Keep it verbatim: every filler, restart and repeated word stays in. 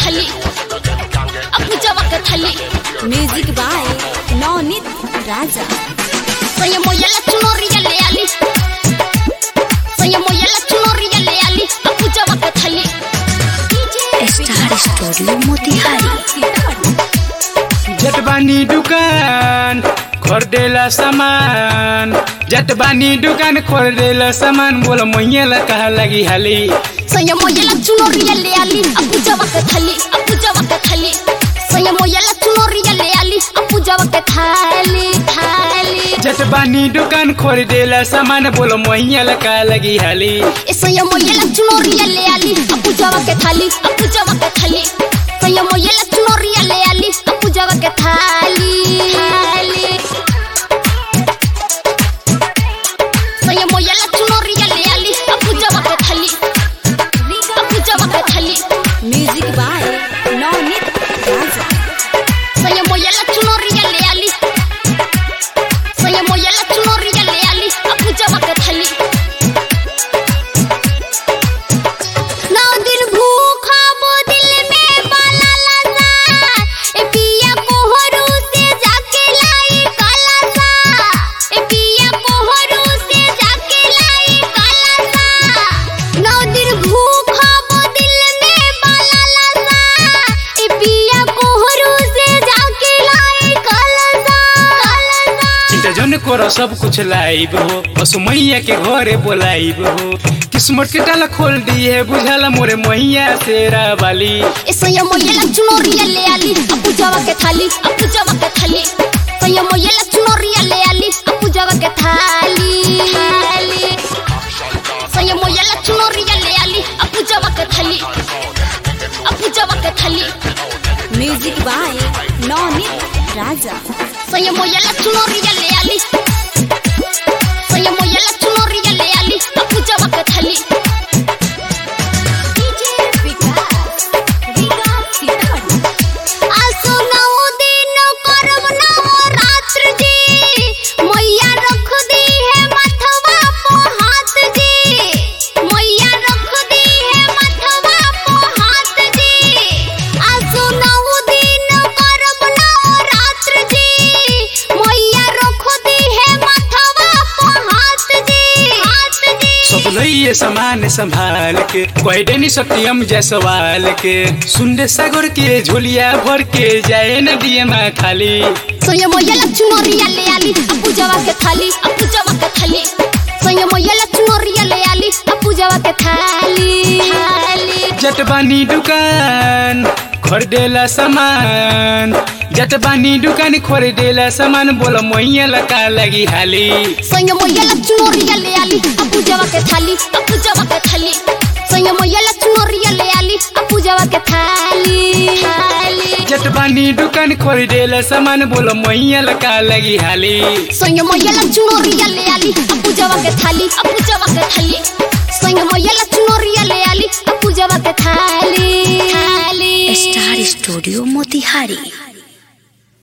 थाली पूजावा के थाली म्यूजिक बाय नवनीत राजा सैया मोयला चुनरिया ले आली सैया मोयला चुनरिया ले आली पूजावा के थाली स्टार स्टूडियो मोतिहारी जटबानी दुकान खरीदेला सामान जटबानी दुकान खरीदेला सामान बोल मोयला कहा लगी हाली सैया मोयला चुनरिया ले आली पूजावा के थाली पूजावा के थाली सैया मोयला चुनरिया ले आली पूजावा के थाली थाली जटबानी दुकान खरीदेला सामान बोल मोयला कहा लगी हाली ए सैया मोयला चुनरिया ले आली पूजावा के थाली पूजावा के थाली सैया मोयला चुनरिया ले आली पूजावा के थाली थाली सैया मोयला चुनरिया ले आली पूजावा के थाली पूजावा के थाली म्यूजिक बाय नवनीत राजा सैया मोयला चुनरिया ले आली सैया मोयला चुनरिया ले आली पूजावा के थाली नौ दिन भूखा बो दिल में बाला लगा ए पिया कोहरू से जाके लाई काला सा ए पिया कोहरू से जाके लाई काला सा नौ दिन भूखा बो दिल में बाला लगा ए पिया कोहरू से जाके लाई काला सा काला सा चिंता जन करो सब कुछ लाइब हो बस मैया के घरे बोलाइब हो किस्मत के डाला खोल दिए बुझाला मोरे मैया तेरा वाली ए सैया मोयला चुनरिया ले आली पूजावा के थाली पूजावा के थाली सैया मोयला चुनरिया ले आली पूजावा के थाली थाली सैया मोयला चुनरिया ले आली पूजावा के थाली पूजावा के थाली म्यूजिक बाय नवनीत राजा सैया मोयला चुनरिया ले आली सैया मोयला चुनरिया ले आली पूजावा के थाली आसो नौ दिन करब नवरात्र जी मैया रख दी है मथवा पो हाथ जी मैया रख दी है मथवा पो हाथ जी आसो नौ दिन करब नवरात्र जी मैया रख दी है मथवा पो हाथ जी हाथ जी सब लइए सामान संभाल के कोई सत्यम जयसवाल के सुंदे सागर के झोलिया भर के जाए नदिया में खाली सैया मोयला चुनरिया ले आली पूजावा के थाली पूजावा के थाली सैया मोयला चुनरिया ले आली पूजावा के थाली थाली जटबानी दुकान खरीदेला सामान जटबानी दुकान खरीदेला सामान बोल मोयला का लगी हाली सैया मोयला चुनरिया ले आली पूजावा के थाली पूजावा के थाली सैया मोयला चुनरिया ले आली पूजावा के थाली थाली जटबानी दुकान खरीदेला सामान बोल मोयला का लगी हाली सैया मोयला चुनरिया ले आली पूजावा के थाली पूजावा के थाली सैया मोयला चुनरिया ले आली पूजावा के थाली थाली स्टार स्टूडियो मोतिहारी।